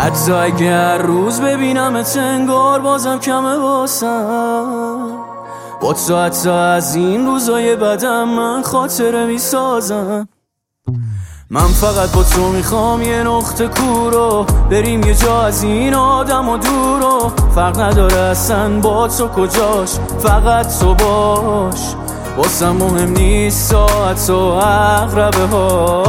حتی اگر روز ببینمت انگار بازم کمه واسم. با تو حتی از این روزای بدم من خاطره میسازم. من فقط با تو میخوام یه نقطه کورو بریم یه جا از این آدم و دورو. فرق نداره اصلا با تو کجاش، فقط تو باش. واسم مهم نیست ساعت و عقربه ها.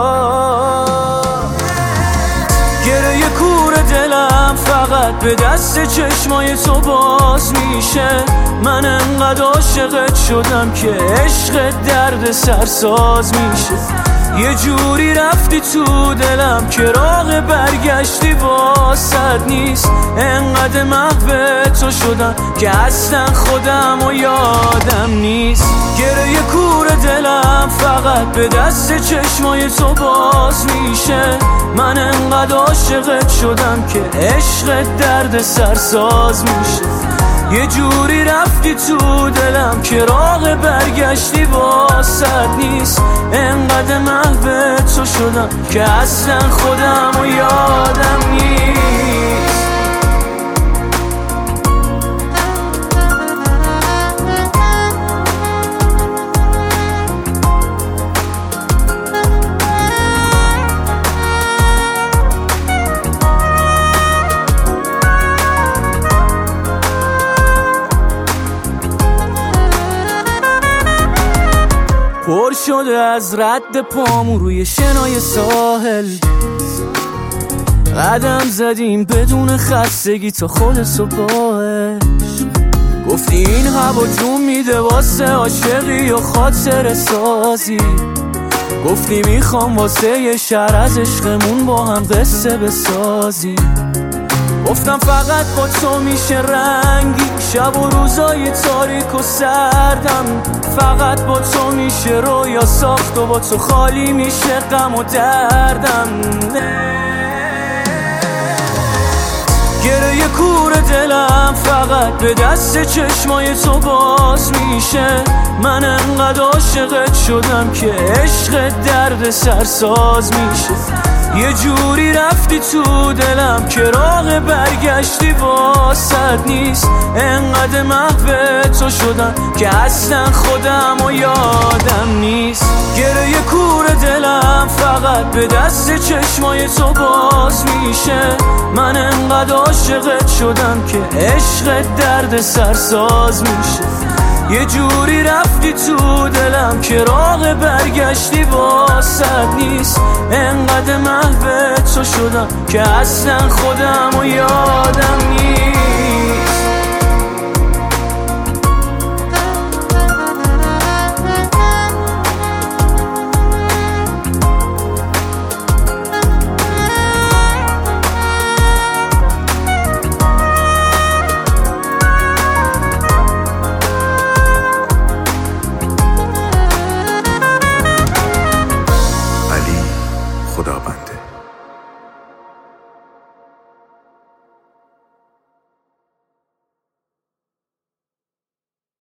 گره کور دلم فقط به دست چشمای تو باز میشه. من انقدر عاشقت شدم که عشق درد سرساز میشه. یه جوری رفتی تو دلم که راه برگشتی واسد نیست. انقدر محو تو شدم که اصلا خودم و یادم نیست. گره کور دلم فقط به دست چشمای تو باز میشه. من انقدر عاشقت شدم که عشق درد سرساز میشه. یه جوری رفتی تو دلم که راه برگشتی واسد نیست. انقدر محو تو شدم که اصلا خودم و یادم نیست. پر شده از رد پامو روی شنای ساحل. قدم زدیم بدون خستگی تا خود صبحش. گفتی این هوا جون میده واسه عاشقی و خاطر سازی. گفتی میخوام واسه یه شهر از عشقمون با هم قصه بسازی. گفتم فقط با تو میشه رنگی شب و روزای تاریک و سردم. فقط با تو میشه رویا ساخت و با تو خالی میشه غم و دردم. گره کور دلم فقط به دست چشمای تو باز میشه. من انقدر عاشقت شدم که عشق درد سرساز میشه. یه جوری رفتی تو دلم که راه برگشتی واسد نیست. انقدر محو تو شدم که اصلا خودم و یادم نیست. گره کور دلم فقط به دست چشمای تو باز میشه. من انقدر عاشقت شدم که عشق درد سرساز میشه. یه جوری رفتی تو دلم که راه برگشتی واسد نیست. انقدر محو تو شدم که اصلا خودم و یادم نیست.